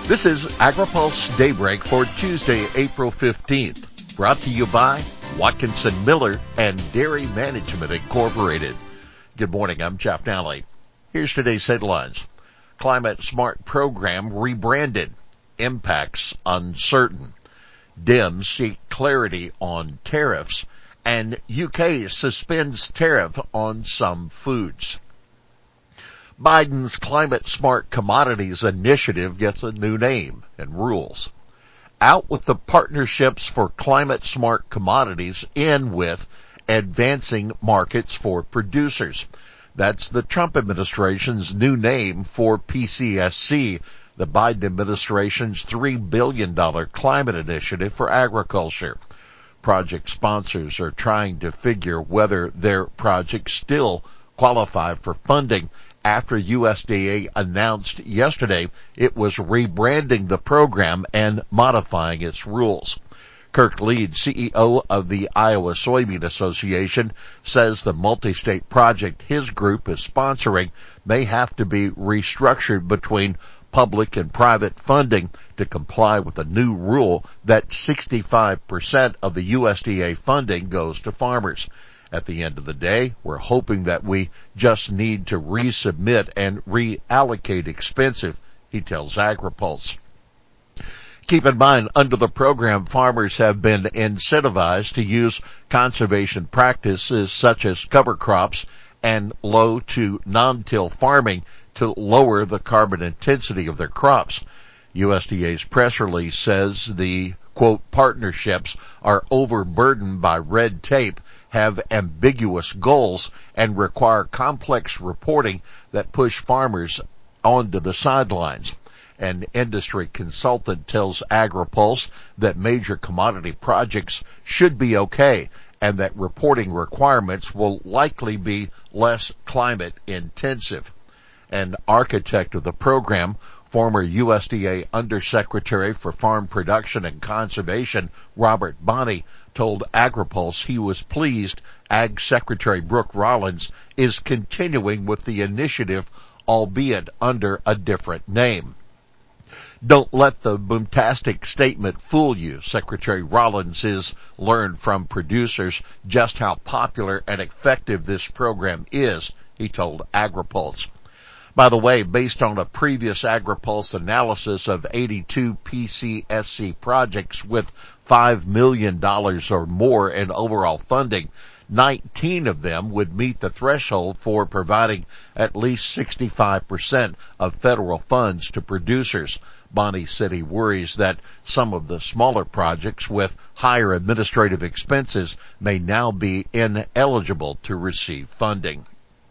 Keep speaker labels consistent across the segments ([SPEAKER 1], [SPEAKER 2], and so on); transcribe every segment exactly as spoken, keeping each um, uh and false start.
[SPEAKER 1] This is AgriPulse Daybreak for Tuesday, April fifteenth, brought to you by Watkinson Miller and Dairy Management Incorporated. Good morning, I'm Jeff Nally. Here's today's headlines. Climate Smart Program rebranded. Impacts uncertain. Dems seek clarity on tariffs. And U K suspends tariff on some foods. Biden's Climate Smart Commodities Initiative gets a new name and rules. Out with the Partnerships for Climate Smart Commodities, in with Advancing Markets for Producers. That's the Trump administration's new name for P C S C, the Biden administration's three billion dollars climate initiative for agriculture. Project sponsors are trying to figure whether their projects still qualify for funding after U S D A announced yesterday it was rebranding the program and modifying its rules. Kirk Lead, C E O of the Iowa Soybean Association, says the multi-state project his group is sponsoring may have to be restructured between public and private funding to comply with a new rule that sixty-five percent of the U S D A funding goes to farmers. At the end of the day, we're hoping that we just need to resubmit and reallocate expensive, he tells AgriPulse. Keep in mind, under the program, farmers have been incentivized to use conservation practices such as cover crops and low to non-till farming to lower the carbon intensity of their crops. U S D A's press release says the, quote, partnerships are overburdened by red tape, have ambiguous goals, and require complex reporting that push farmers onto the sidelines. An industry consultant tells AgriPulse that major commodity projects should be okay and that reporting requirements will likely be less climate intensive. An architect of the program, former U S D A Undersecretary for Farm Production and Conservation, Robert Bonney, told AgriPulse he was pleased Ag Secretary Brooke Rollins is continuing with the initiative, albeit under a different name. Don't let the boomtastic statement fool you. Secretary Rollins has learned from producers just how popular and effective this program is, he told AgriPulse. By the way, based on a previous AgriPulse analysis of eighty-two P C S C projects with five million dollars or more in overall funding, nineteen of them would meet the threshold for providing at least sixty-five percent of federal funds to producers. Bonney said he worries that some of the smaller projects with higher administrative expenses may now be ineligible to receive funding.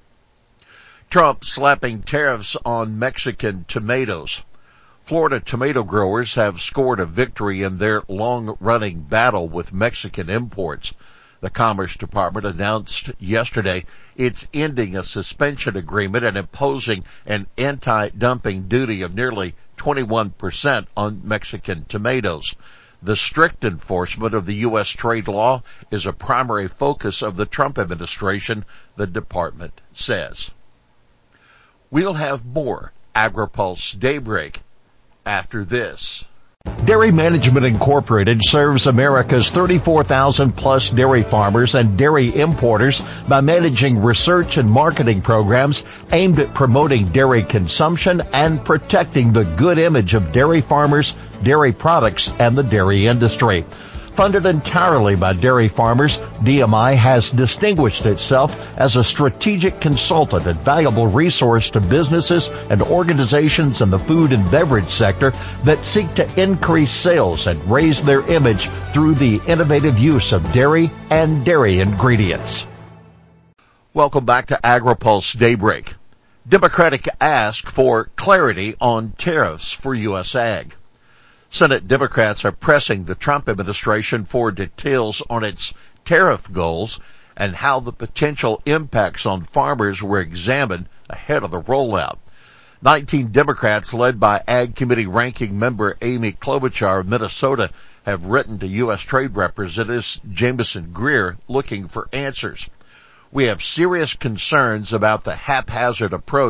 [SPEAKER 1] Trump slapping tariffs on Mexican tomatoes. Florida tomato growers have scored a victory in their long-running battle with Mexican imports. The Commerce Department announced yesterday it's ending a suspension agreement and imposing an anti-dumping duty of nearly twenty-one percent on Mexican tomatoes. The strict enforcement of the U S trade law is a primary focus of the Trump administration, the department says. We'll have more AgriPulse Daybreak after this. Dairy Management Incorporated serves America's thirty-four thousand plus dairy farmers and dairy importers by managing research and marketing programs aimed at promoting dairy consumption and protecting the good image of dairy farmers, dairy products, and the dairy industry. Funded entirely by dairy farmers, D M I has distinguished itself as a strategic consultant and valuable resource to businesses and organizations in the food and beverage sector that seek to increase sales and raise their image through the innovative use of dairy and dairy ingredients. Welcome back to AgriPulse Daybreak. Democratic ask for clarity on tariffs for U S Ag. Senate Democrats are pressing the Trump administration for details on its tariff goals and how the potential impacts on farmers were examined ahead of the rollout. Nineteen Democrats, led by Ag Committee Ranking Member Amy Klobuchar of Minnesota, have written to U S Trade Representative Jameson Greer looking for answers. We have serious concerns about the haphazard approach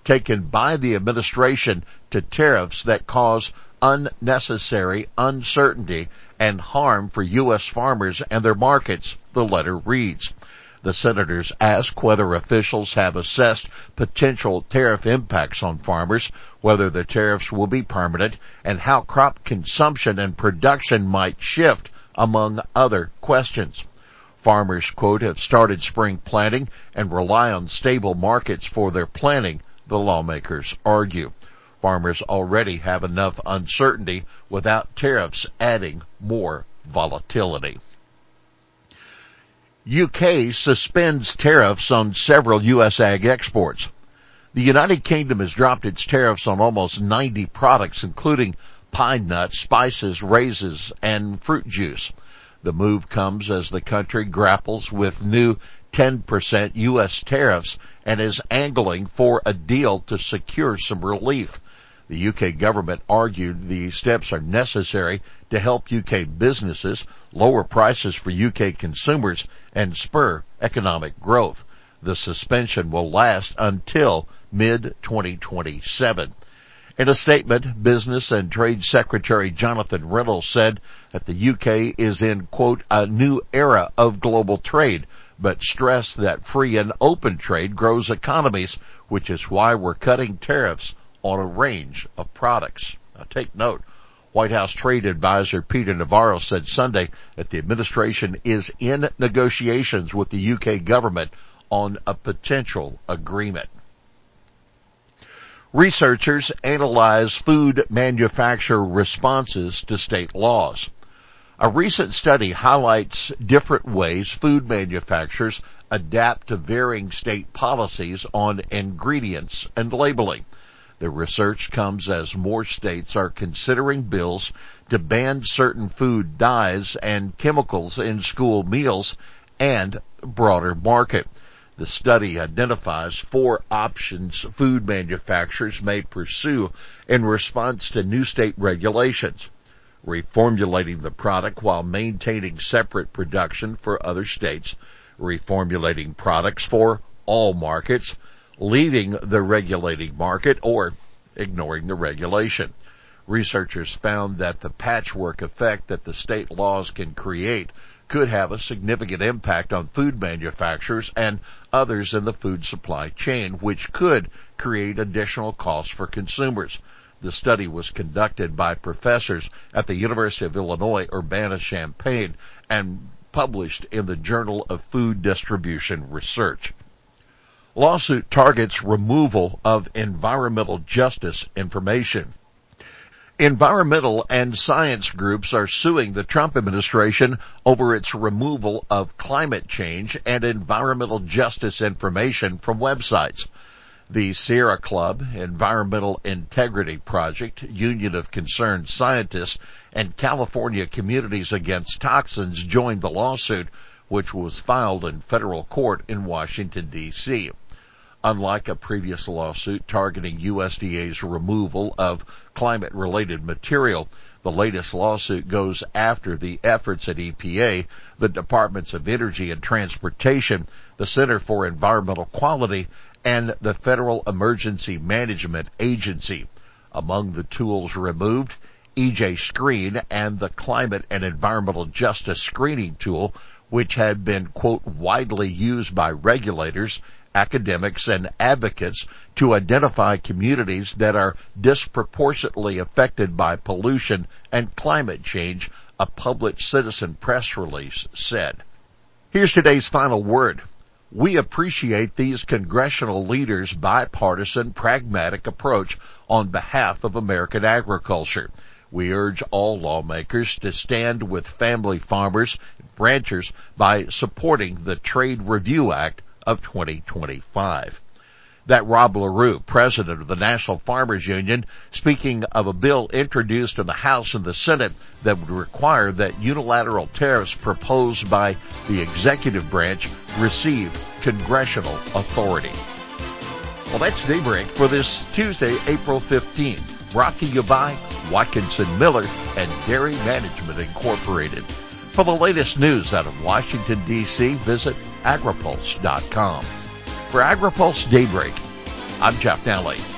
[SPEAKER 1] taken by the administration to tariffs that cause unnecessary uncertainty and harm for U S farmers and their markets, the letter reads. The senators ask whether officials have assessed potential tariff impacts on farmers, whether the tariffs will be permanent, and how crop consumption and production might shift, among other questions. Farmers, quote, have started spring planting and rely on stable markets for their planting, the lawmakers argue. Farmers already have enough uncertainty without tariffs adding more volatility. U K suspends tariffs on several U S ag exports. The United Kingdom has dropped its tariffs on almost ninety products, including pine nuts, spices, raisins, and fruit juice. The move comes as the country grapples with new ten percent U S tariffs and is angling for a deal to secure some relief. The U K government argued the steps are necessary to help U K businesses, lower prices for U K consumers, and spur economic growth. The suspension will last until mid twenty twenty-seven. In a statement, Business and Trade Secretary Jonathan Reynolds said that the U K is in, quote, a new era of global trade, but stressed that free and open trade grows economies, which is why we're cutting tariffs on a range of products. Now take note, White House Trade Advisor Peter Navarro said Sunday that the administration is in negotiations with the U K government on a potential agreement. Researchers analyze food manufacturer responses to state laws. A recent study highlights different ways food manufacturers adapt to varying state policies on ingredients and labeling. The research comes as more states are considering bills to ban certain food dyes and chemicals in school meals and broader market. The study identifies four options food manufacturers may pursue in response to new state regulations: reformulating the product while maintaining separate production for other states, reformulating products for all markets, leaving the regulating market, or ignoring the regulation. Researchers found that the patchwork effect that the state laws can create could have a significant impact on food manufacturers and others in the food supply chain, which could create additional costs for consumers. The study was conducted by professors at the University of Illinois Urbana-Champaign and published in the Journal of Food Distribution Research. Lawsuit targets removal of environmental justice information. Environmental and science groups are suing the Trump administration over its removal of climate change and environmental justice information from websites. The Sierra Club, Environmental Integrity Project, Union of Concerned Scientists, and California Communities Against Toxins joined the lawsuit, which was filed in federal court in Washington, D C Unlike a previous lawsuit targeting U S D A's removal of climate-related material, the latest lawsuit goes after the efforts at E P A, the Departments of Energy and Transportation, the Center for Environmental Quality, and the Federal Emergency Management Agency. Among the tools removed, E J Screen and the Climate and Environmental Justice Screening Tool, which had been, quote, widely used by regulators, academics, and advocates to identify communities that are disproportionately affected by pollution and climate change, a public citizen press release said. Here's today's final word. We appreciate these congressional leaders' bipartisan, pragmatic approach on behalf of American agriculture. We urge all lawmakers to stand with family farmers and ranchers by supporting the Trade Review Act of twenty twenty-five. That Rob LaRue, president of the National Farmers Union, speaking of a bill introduced in the House and the Senate that would require that unilateral tariffs proposed by the executive branch receive congressional authority. Well, that's Daybreak for this Tuesday, April fifteenth, brought to you by Watkinson Miller and Dairy Management Incorporated. For the latest news out of Washington, D C, visit agripulse dot com. For AgriPulse Daybreak, I'm Jeff Nally.